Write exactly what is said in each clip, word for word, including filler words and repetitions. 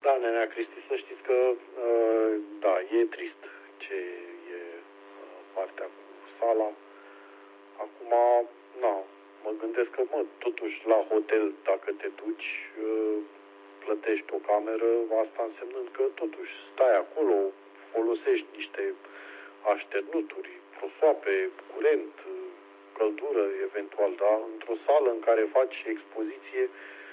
Da, nenea Cristi, să știți că, uh, da, e trist ce e uh, partea cu sala. Acum, na, mă gândesc că, mă, totuși, la hotel, dacă te duci, uh, plătești o cameră, asta însemnând că, totuși, stai acolo, folosești niște așternuturi, prosoape, curent, căldură, eventual, da? Într-o sală în care faci expoziție,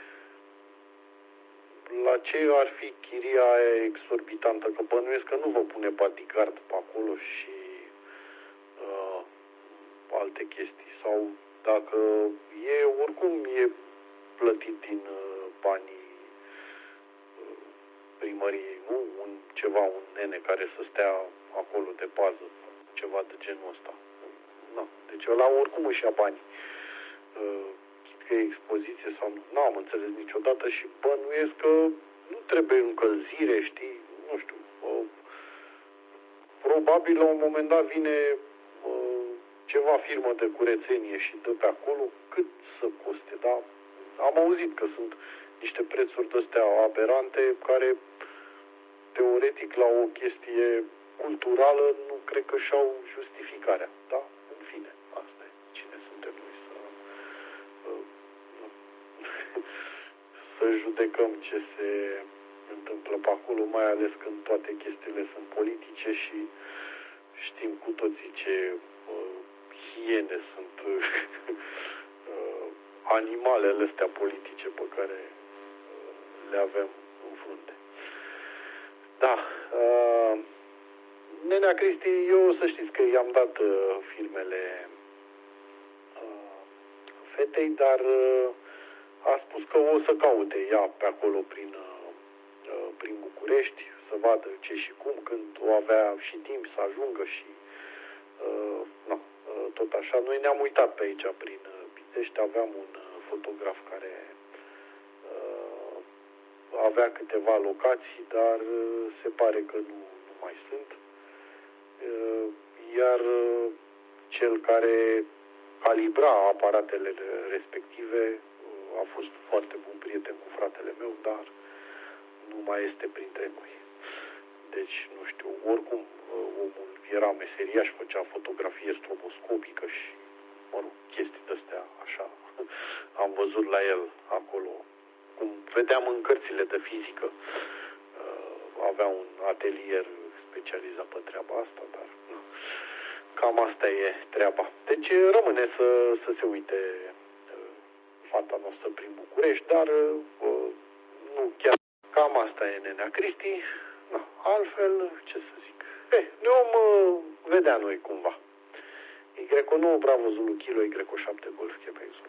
la ce ar fi chiria aia exorbitantă? Că bănuiesc că nu vă pune bodyguard pe acolo și uh, alte chestii. Sau dacă e, oricum e plătit din uh, banii uh, primăriei, nu? Un, ceva, un nene care să stea acolo de pază, ceva de genul ăsta. Na, deci ăla oricum își ia bani. Uh, că e expoziție sau nu. N-am înțeles niciodată și bănuiesc că nu trebuie încălzire, știi? Nu știu. Uh, probabil la un moment dat vine uh, ceva firmă de curățenie și dă pe acolo cât să coste, da? Am auzit că sunt niște prețuri de-astea aberante care teoretic la o chestie culturală nu cred că și-au justificarea, da? În fine, asta e. Cine suntem noi să să judecăm ce se întâmplă pe acolo, mai ales când toate chestiile sunt politice și știm cu toții ce uh, hiene sunt uh, animalele astea politice pe care uh, le avem în frunte. Da. Uh, nenea Cristi, eu să știți că i-am dat uh, filmele uh, fetei, dar uh, a spus că o să caute ea pe acolo prin, uh, prin București, să vadă ce și cum, când o avea și timp să ajungă și uh, na, uh, tot așa. Noi ne-am uitat pe aici prin Pitești, aveam un uh, fotograf care uh, avea câteva locații, dar uh, se pare că nu, nu mai sunt. Uh, iar uh, cel care calibra aparatele respective a fost foarte bun prieten cu fratele meu, dar nu mai este printre noi. Deci, nu știu, oricum, omul era meseriaș, făcea fotografie stroboscopică și, mă rog, chestii de-astea, așa. Am văzut la el acolo, cum vedeam în cărțile de fizică, avea un atelier specializat pe treaba asta, dar nu. Cam asta e treaba. Deci rămâne să, să se uite fata noastră prin București, dar uh, nu chiar. Cam asta e nenea Cristi. Na, altfel, ce să zic. Eh, ne vom uh, vedea noi cumva. Y nouă Bravo Zulu Kilo, Y șapte Golf Quebec Zulu.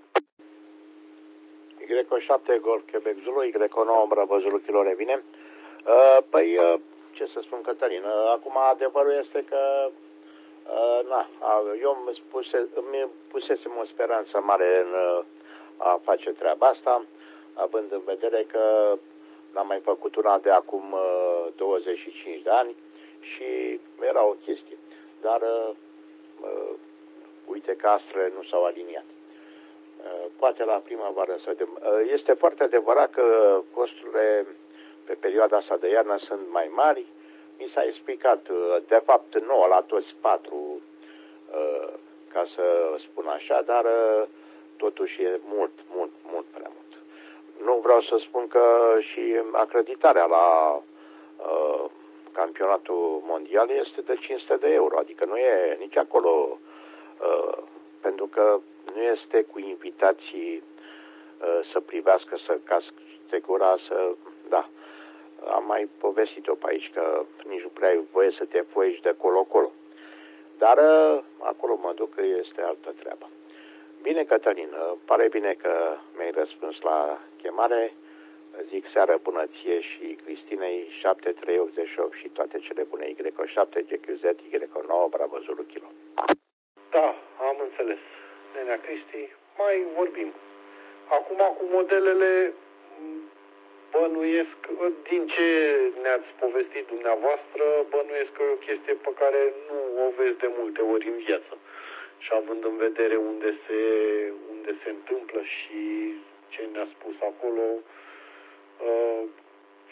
Y șapte Golf Quebec Zulu, Y nouă Bravo Zulu Kilo revine. Uh, păi, uh, ce să spun, Cătălin, uh, acum adevărul este că uh, na, eu îmi, spuse, îmi pusesem o speranță mare în uh, a face treaba asta, având în vedere că l-am mai făcut una de acum uh, douăzeci și cinci de ani și era o chestie. Dar uh, uh, uite că astrele nu s-au aliniat. Uh, poate la primăvară să vedem. Uh, este foarte adevărat că costurile pe perioada asta de iarnă sunt mai mari. Mi s-a explicat, uh, de fapt, nouă la toți patru, uh, ca să spun așa, dar uh, totuși e mult, mult, mult prea mult. Nu vreau să spun că și acreditarea la uh, campionatul mondial este de cinci sute de euro, adică nu e nici acolo, uh, pentru că nu este cu invitații uh, să privească, să cască gura, să, da. Am mai povestit-o pe aici, că nici nu prea ai voie să te foiești de colo-colo. Dar uh, acolo mă duc, că este altă treabă. Bine, Cătălin, pare bine că mi-ai răspuns la chemare. Zic seară bună ție și Cristinei, șapte trei opt opt și toate cele bune, Y șapte G Q Z, Y nouă Bravo Zulu Kilo. Da, am înțeles. Nenea Cristi, mai vorbim. Acum cu modelele, bănuiesc, din ce ne-ați povestit dumneavoastră, bănuiesc că e o chestie pe care nu o vezi de multe ori în viață. Și având în vedere unde se, unde se întâmplă și ce ne-a spus acolo, uh,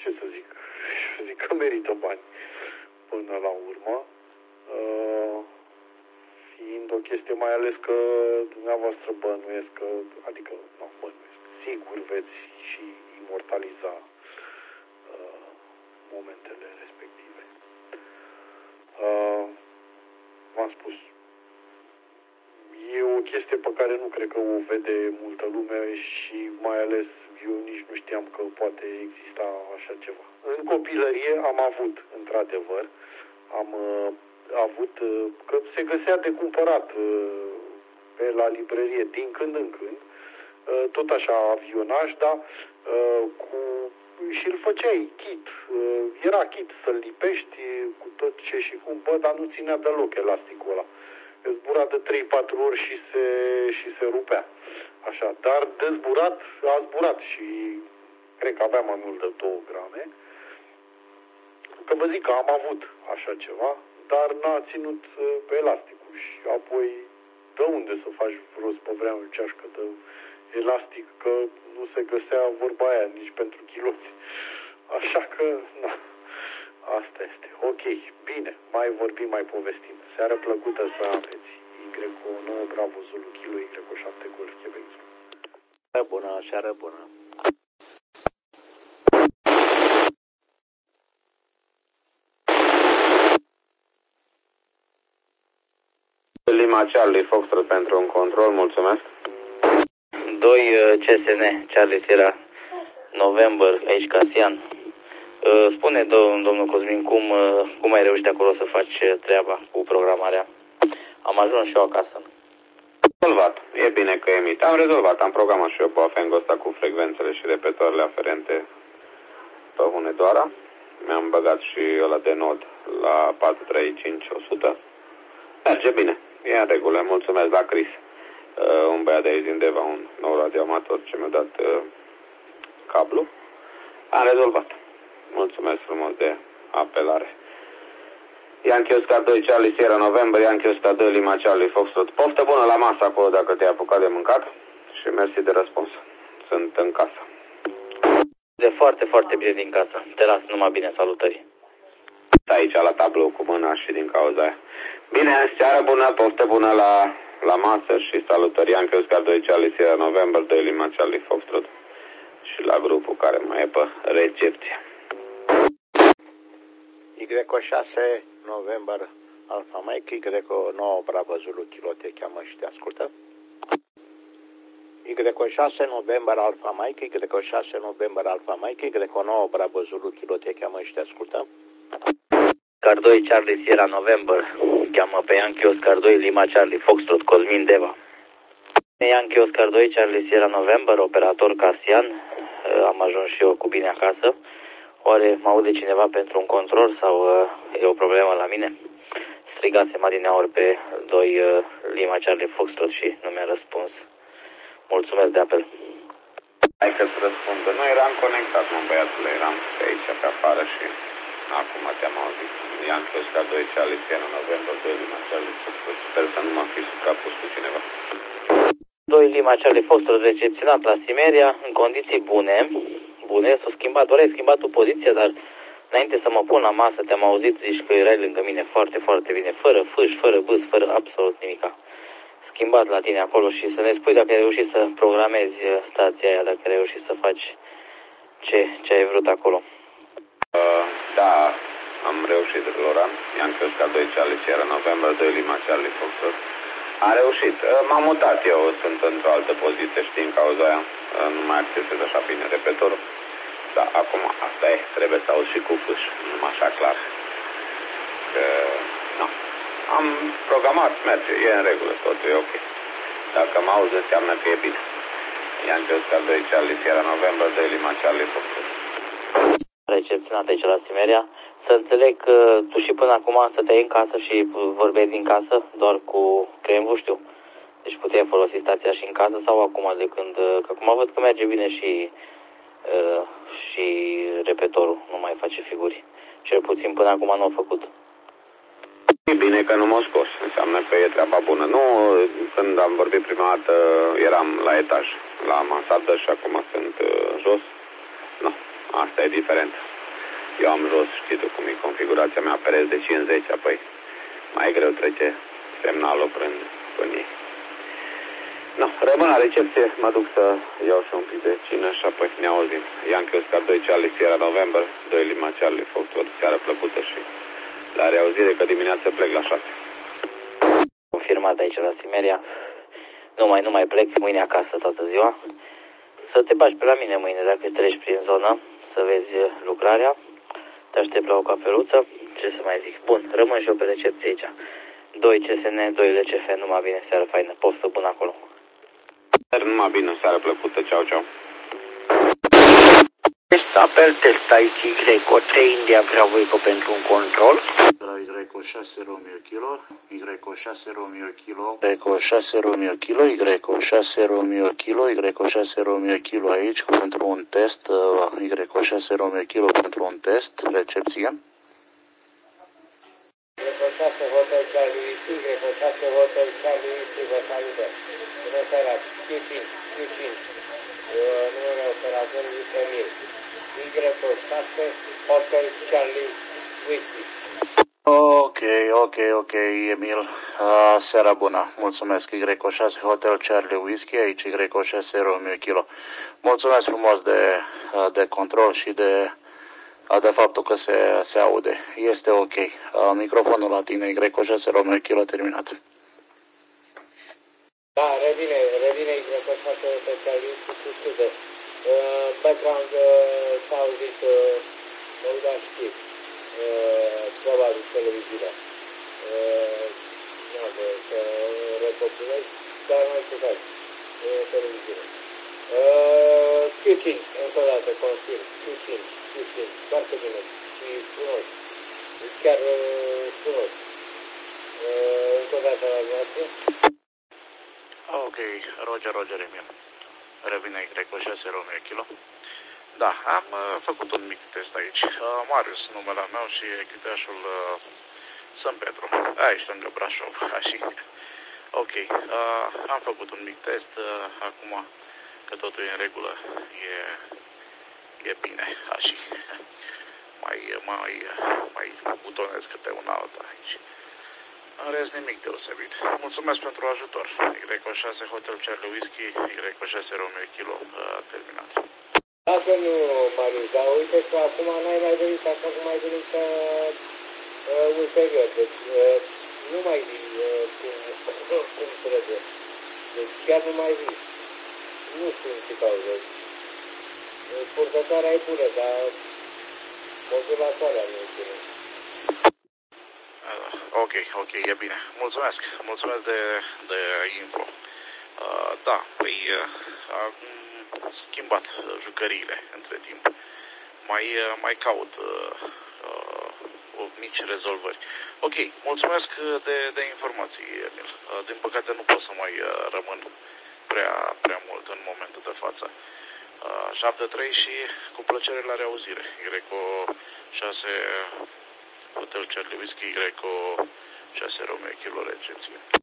ce să zic, zic că merită bani până la urmă. Uh, fiind o chestie mai ales că dumneavoastră bănuiesc că, adică, nu, bănuiesc, sigur veți și imortaliza uh, momentele respective. Uh, v-am spus, e o chestie pe care nu cred că o vede multă lume și mai ales eu nici nu știam că poate exista așa ceva. În copilărie am avut, într-adevăr, am uh, avut, uh, că se găsea de cumpărat uh, pe la librărie din când în când, uh, tot așa avionaj, dar uh, cu și îl făceai kit. Uh, era kit să-l lipești cu tot ce și cum, bă, dar nu ținea deloc elasticul ăla. Zbura de trei patru ori și se, și se rupea. Așa, dar de zburat a zburat și cred că avea mai mult de două grame. Că vă zic că am avut așa ceva, dar n-a ținut pe elasticul și apoi de unde să faci rost pe vremea ceașcă de elastic, că nu se găsea vorba aia nici pentru chiloți. Așa că, na, asta este. Ok, bine, mai vorbim, mai povestim. Seară plăcută să aveți. Y nouă Bravo Zulu Kilo Y șapte Golf Quebec. Seară bună, seară bună. Lima Charlie Foxtrot pentru un control, mulțumesc. doi C S N, Charlie Sierra November, aici Casian. Spune, domnul Cosmin, cum, cum ai reușit acolo să faci treaba cu programarea? Am ajuns și eu acasă. Rezolvat. E bine că emit. Am rezolvat. Am programat și eu pe afengul ăsta cu frecvențele și repetoarele aferente pe Hunedoara. Mi-am băgat și ăla de nod la patru trei cinci o sută. Merge bine. E în regulă. Mulțumesc la Chris. Uh, un băiat de aici din Deva, un nou radioamator ce mi-a dat uh, cablu. Am rezolvat. Mulțumesc frumos de apelare. Yankee Oscar doi Charlie Sierra November, Yankee Oscar doi Lima Charlie Foxtrot. Poftă bună la masă acolo dacă te-ai apucat de mâncat și mersi de răspuns. Sunt în casă. De foarte, foarte bine din casă. Te las numai bine, salutări. Aici la tablou cu mâna și din cauza aia. Bine, seară bună, poftă bună la, la masă și salutări. Yankee Oscar doi Charlie Sierra November, doi Lima Charlie Foxtrot și la grupul care mai e pe recepție. Y șase November Alfa Mike, Y nouă Bravo Zulu Kilo te cheamă și te ascultă. Y șase November Alfa Mike, Y șase November Alfa Mike, Y nouă Bravo Zulu Kilo te cheamă și te ascultă. Oscar doi Charlie Sierra November, cheamă pe Yankee Oscar doi Lima Charlie Foxtrot, Cosmin Deva. Yankee Oscar doi Charlie Sierra November, operator Casian, am ajuns și eu cu bine acasă. Oare mă aude cineva pentru un control sau uh, e o problemă la mine? Strigasem adineaori pe doi uh, Lima Charlie Foxtrot și nu mi-a răspuns. Mulțumesc de apel. Hai că-ți răspundă. Nu eram conectat, mă, băiatule, eram pe aici, pe afară și acum te-am auzit. Yankee Oscar doi Charlie Sierra November, doi Lima Charlie Foxtrot. Sper să nu mă fi suprapus cu cineva. doi Lima Charlie Foxtrot recepționat la Simeria în condiții bune. Bune, s-a schimbat, doar ai schimbat tu poziția, dar înainte să mă pun la masă, te-am auzit, zici că erai lângă mine foarte, foarte bine, fără fâș, fără bâs, fără absolut nimica. Schimbat la tine acolo și să ne spui dacă ai reușit să programezi stația aia, dacă ai reușit să faci ce, ce ai vrut acolo. Uh, da, am reușit, Loran. Yankee Oscar doi Charlie Sierra November, doi Lima Charlie Foxtrot. Am reușit. Uh, m-am mutat eu, sunt într-o altă poziție, știi, în cauza aia. Uh, nu mai accesez așa bine repetorul. Da, acum asta e, trebuie să auzi și cu fâș, numai așa clar. Că, nu. Am programat, merge, e în regulă, totul e ok. Dacă mă auzi, înseamnă că e bine. Yankee Oscar doi Charlie Sierra November, doi Lima Charlie Foxtrot. Recepționat aici la Simeria. Să înțeleg că tu și până acum stăteai în casă și vorbeai din casă, doar cu creierul, știu. Deci puteai folosi stația și în casă sau acum de când, că acum văd că merge bine și, uh, și repetorul, nu mai face figuri. Cel puțin până acum nu a făcut. E bine că nu m-au scos, înseamnă că e treaba bună. Nu, când am vorbit prima dată eram la etaj, la mansardă și acum sunt uh, jos. Nu, asta e diferent. Eu am jos, știi tu cum e configurația mea, pereți de cincizeci, apoi mai greu trece semnalul prin, prin ei. No, rămân la recepție, mă duc să iau și un pic de cină și apoi ne auzim. Yankee Oscar doi Charlie Sierra November, doi Lima Charlie Foxtrot, seară plăcută și la reauzire că dimineața plec la șase. Confirmat aici la Simeria. Nu mai, nu mai plec, mâine acasă toată ziua. Să te bagi pe la mine mâine dacă treci prin zonă, să vezi lucrarea. Te aștept la o cafeluță. Ce să mai zic? Bun, rămân și eu pe recepție aici. doi C S N, doi L C F, numai bine, seară faină. Poftă bună acolo. Numai bine, seară plăcută, ceau, ceau. Test apel, test aici Y trei India Bravo Eco pentru un control. La Y șase Romeo Kilo, Y șase Romeo Kilo, Y șase Romeo Kilo, Y șase Romeo Kilo, Y șase Romeo Kilo aici pentru un test, Y șase Romeo Kilo pentru un test, recepție. Y șase Hotel Charlie, Y șase Hotel Charlie, vă salută. Bună seara, Q cinci, Q cinci, numele operatorului Emil. Y șase Hotel Charlie, Whiskey. Ok, ok, ok, Emil, uh, seara bună, mulțumesc, Y șase Hotel Charlie Whiskey, aici Y șase Romeo Kilo. Mulțumesc frumos de, de control și de, de faptul că se, se aude, este ok. Uh, microfonul la tine, Y șase Romeo Kilo, terminat. Da, revine, revine Y șase Hotel Charlie, cu scuze. Uh, background uh, s-a auzit, uh, mă uit la știri. Uh, probabil televiziunea. Uh, nu am voie să recopilez, dar mai scuzați, uh, televiziune. Uh, Q cinci, încă o dată, confirm, Q cinci, Q cinci, foarte bine și frumos, chiar uh, frumos. Uh, încă o dată la noastră. Ok, Roger, Roger, Emil. Revine Y șase Romeo Kilo. Da, am uh, făcut un mic test aici. Uh, Marius, numele meu și echipașul uh, Sân Petru, aici lângă Brașov, așa. Ok, uh, am făcut un mic test, uh, acum că totul e în regulă, e, e bine, așa. Mai, mai, mai butonez câte un alta aici. În rest nimic deosebit. Mulțumesc pentru ajutor. Y șase Hotel Charlie Whiskey, Y șase Romeo Kilo, uh, terminat. Dacă nu, Marius, dar uite că acum n-ai mai venit așa cum ai venit ca uh, ulterior. Deci uh, nu mai vii uh, cum, cum trebuie. Deci chiar nu mai vii. Nu știu în ce cauză. Purtătoarea e bună, dar modulatoarea nu e bună. Ok, ok, e bine. Mulțumesc. Mulțumesc de, de info. Uh, da, păi uh, am schimbat jucăriile între timp. Mai, uh, mai caut uh, uh, mici rezolvări. Ok, mulțumesc de, de informații, Emil. Uh, din păcate nu pot să mai uh, rămân prea, prea mult în momentul de față. Uh, șapte trei și cu plăcere la reauzire. Y șase Hotel Charlie Whiskey, Y șase Romeo Kilo, recepție.